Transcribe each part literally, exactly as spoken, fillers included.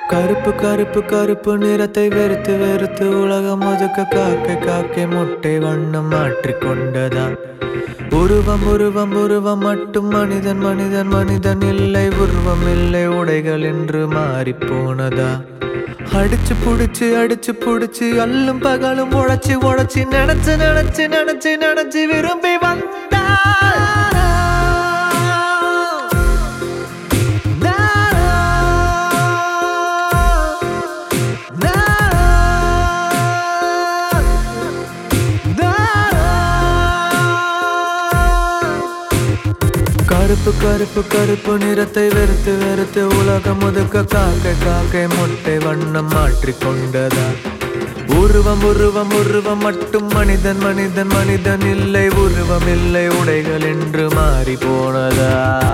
கருப்பு கருப்பு கருப்பு நிறத்தை வெறுத்து வெறுத்து உலகம் ஒதுக்க காக்கை காக்கை முட்டை வண்ணம் மாற்றிக்கொண்டதா? உருவம் உருவம் உருவம் மட்டும் மனிதன் மனிதன் மனிதன் இல்லை, உருவம் இல்லை, உடைகள் என்று மாறி போனதா? அடிச்சு புடிச்சு அடிச்சு புடிச்சு அல்லும் பகலும் உழைச்சி உழைச்சி நினைச்சு நினைச்சு நினைச்சு நினைச்சு விரும்பி வந்தா கருப்பு கருப்பு கருப்பு நிறத்தை வெறுத்து வெறுத்து உலகம் ஒதுக்க காக்கை காக்கை முட்டை வண்ணம் மாற்றிக்கொண்டதா? உருவம் உருவம் உருவம் மட்டும் மனிதன் மனிதன் மனிதன் இல்லை, உருவம் இல்லை, உடைகள் என்று மாறி போனதா?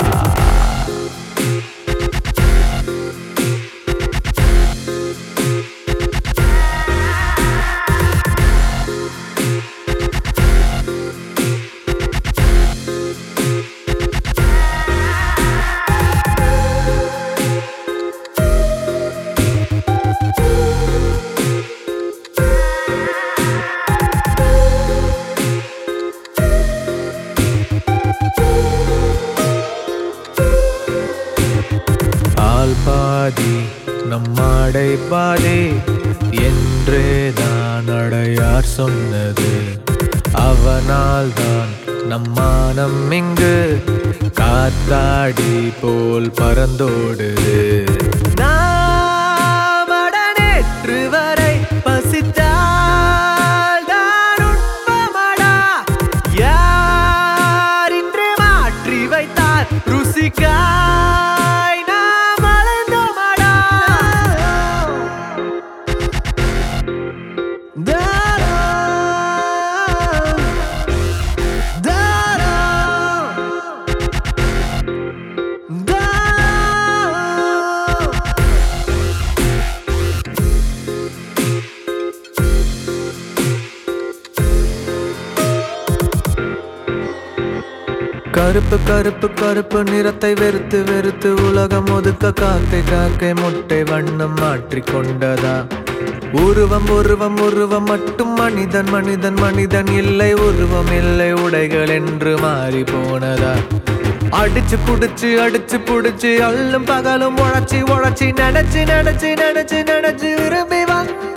பாதி நம்மாடை பாதி என்றேதான் அடையார் சொன்னது. அவனால் தான் நம்மானம் இங்கு காத்தாடி போல் பறந்தோடுது. நாமட நேற்று வரை பசித்தால் தான் உண்பமடா, யார் இன்று மாற்றி வைத்தார் ருசிக்கா? கருப்பு கருப்பு கருப்பு நிறத்தை வெறுத்து வெறுத்து உலகம் ஒதுக்க காக்கை காக்கை முட்டை வண்ணம் மாற்றிக்கொண்டதா? உருவம் உருவம் உருவம் மட்டும் மனிதன் மனிதன் மனிதன் இல்லை, உருவம் இல்லை, உடைகள் என்று மாறி போனதா? அடிச்சு புடிச்சு அடிச்சு புடிச்சு அல்லும் பகலும் உழைச்சி உழைச்சி நினைச்சு நினைச்சு நினைச்சு நினைச்சு விரும்பி வந்த